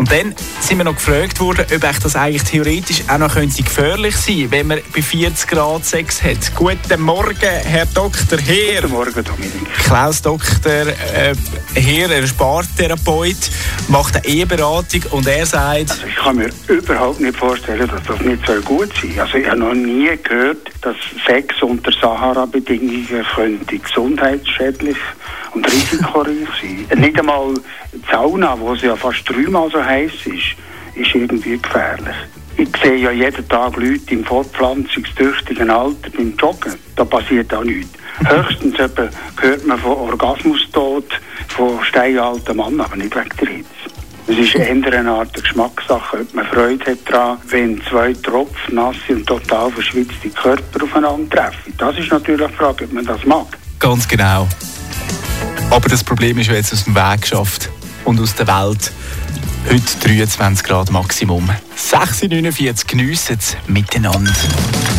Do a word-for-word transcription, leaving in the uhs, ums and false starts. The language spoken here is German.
Und dann sind wir noch gefragt worden, ob das eigentlich theoretisch auch noch könnte gefährlich sein könnte, wenn man bei vierzig Grad Sex hat. Guten Morgen, Herr Doktor Heer. Guten Morgen, Dominik. Klaus Doktor äh, Heer, er ist Paartherapeut, macht eine Eheberatung und er sagt... Also ich kann mir überhaupt nicht vorstellen, dass das nicht so gut sein soll. Also ich habe noch nie gehört, dass Sex unter Sahara-Bedingungen könnte gesundheitsschädlich und risikoreich sein. Nicht einmal die Sauna, wo es ja fast dreimal so heiß ist, ist irgendwie gefährlich. Ich sehe ja jeden Tag Leute im fortpflanzungstüchtigen Alter beim Joggen. Da passiert auch nichts. Höchstens etwa hört man von Orgasmustod von steinalten Mann, aber nicht wegen der Hitze. Es ist eher eine Art Geschmackssache, ob man Freude hat daran, wenn zwei Tropfen nasse und total verschwitzte Körper aufeinander treffen. Das ist natürlich die Frage, ob man das mag. Ganz genau. Aber das Problem ist ja jetzt aus dem Weg geschafft und aus der Welt. Heute dreiundzwanzig Grad Maximum. sechs Uhr neunundvierzig, geniessen es miteinander.